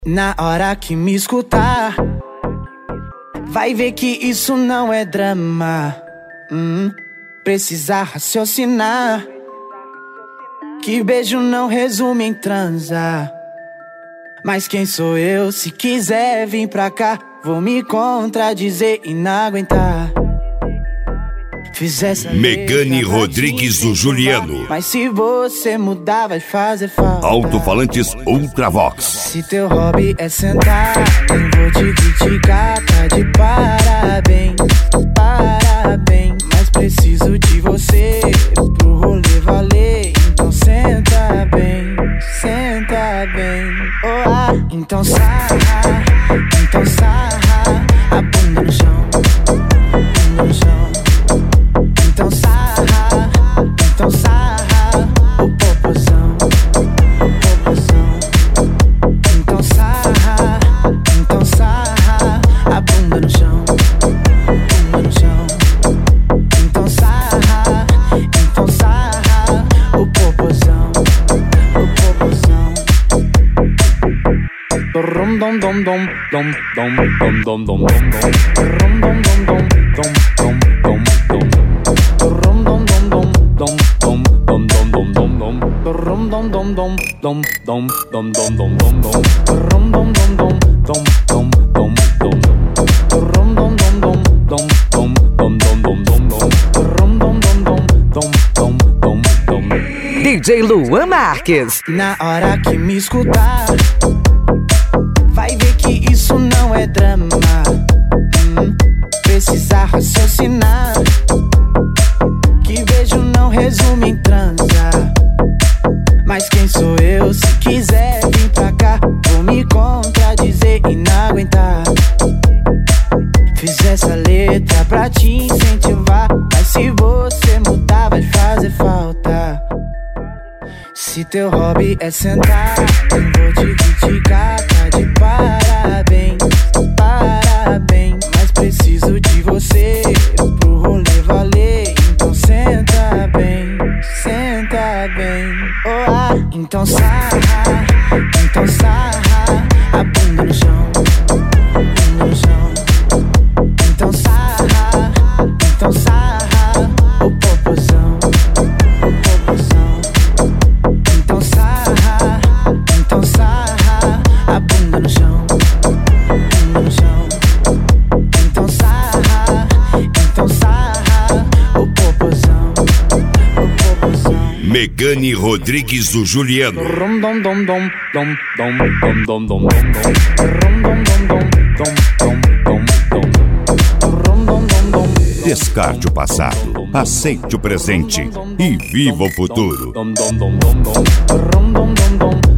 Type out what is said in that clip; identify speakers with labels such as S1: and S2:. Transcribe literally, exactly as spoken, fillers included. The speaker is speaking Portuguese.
S1: Na hora que me escutar, vai ver que isso não é drama. hum, Precisa raciocinar, que beijo não resume em transar. Mas quem sou eu? Se quiser vir pra cá, vou me contradizer e não aguentar. Fiz essa
S2: Megane Rodrigues do Juliano.
S1: Mas se você mudar vai fazer falta.
S2: Alto-falantes Ultravox.
S1: Se teu hobby é sentar, nem vou te criticar. Tá de parabéns, parabéns. Mas preciso de você pro rolê valer. Então senta bem, senta bem. Oh, ah, então sarra, então sarra. A bunda no chão, bunda no chão. Então sarra, então sarra. O popozão, o popozão. Então sarra, então sarra. A bunda no chão, bunda no chão. Então sarra, então sarra. O popozão, o popozão. Dom dom dom dom dom dom dom dom dom dom dom dom dom dom dom dom dom. Dom dom dom dom dom dom dom dom dom dom. Dom dom dom dom dom dom dom dom dom dom dom. Dom dom dom dom dom dom dom dom. Dom dom dom dom dom dom dom dom dom dom. Dom dom dom dom dom dom dom dom.
S3: D J Luan Marques.
S1: Na hora que me escutar, vai ver que isso não é drama. hum, Precisa raciocinar, que beijo não resume em transar. Mas quem sou eu? Se quiser vir pra cá, vou me contradizer e não aguentar. Fiz essa letra pra te incentivar, mas se você mudar vai fazer falta. Se teu hobby é sentar, nem vou te criticar. Tá de parabéns, parabéns. Mas preciso de você pro rolê valer. Então senta bem, senta bem. Oh, ah, então sarra, então sarra. A bunda no chão, bunda no chão. Então sarra, então sarra. O popozão, o popozão. Então sarra, então sarra. A bunda no chão, bunda no chão. Então sarra, então sarra. O popozão, o popozão.
S2: Megane Rodrigues do Juliano.
S1: Dom dom dom dom dom dom dom dom dom dom. Dom dom dom dom dom dom dom dom. Dom dom dom dom.
S2: Descarte o passado, aceite o presente e viva o futuro.
S1: Dom dom dom dom dom. Dom dom dom dom.